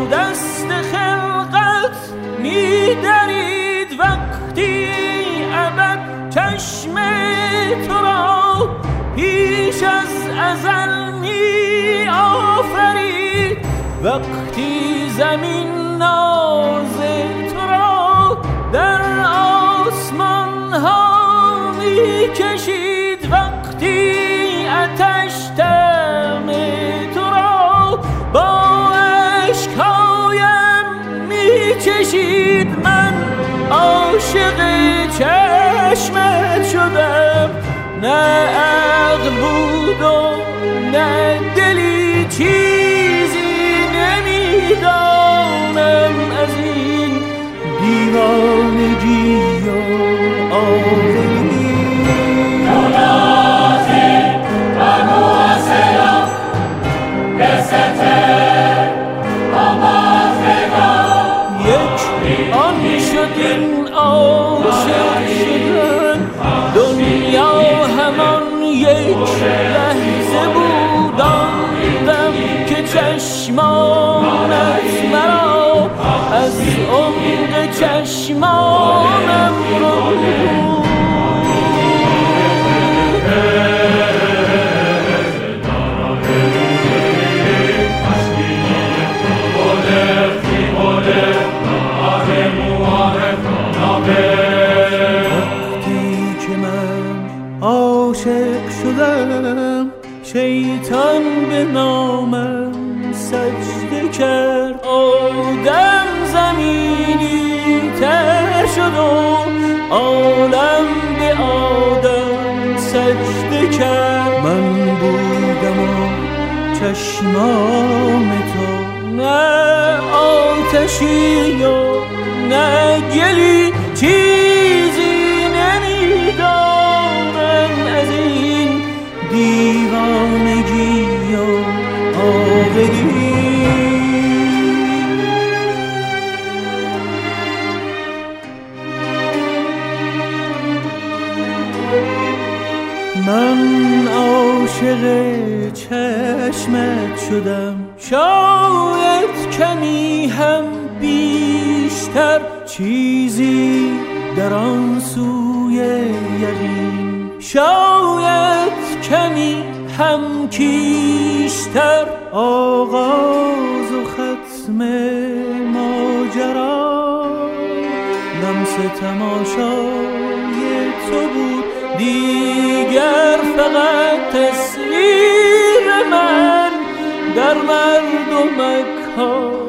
دست خلقت می‌درید وقتی ابد چشم تو را پیش از ازل می آفرید، وقتی زمین ناز تو را در آسمان ها می کشید، وقتی آتش دم تو را با اشکهایم می چشید. من عاشق چشمت شدم، نه عقل بود و نه دلی، چیزی نمیدانم از این دیوانگی و آوری. یک آن شد این عاشق شدن، دنیا همان یک لحظه بود، آن دم که چشمانت مرا از عمق چشمانم رو عاشق شدم، شیطان به نامم سجده کرد، آدم زمینی تر شد و عالم به آدم سجده کرد. من بودم و چشمان تو، نه آتشی و نه گلی، چیزی نمیدانم از این دیوانگی و آوری. من عاشق چشمت شدم، شاید کمی هم بیشتر، چیزی در آن سوی یقین، شاید کمی هم کیشتر، آغاز و ختم ماجرا لمس تماشای تو بود، دیگر فقط تصویر من در مردم مکان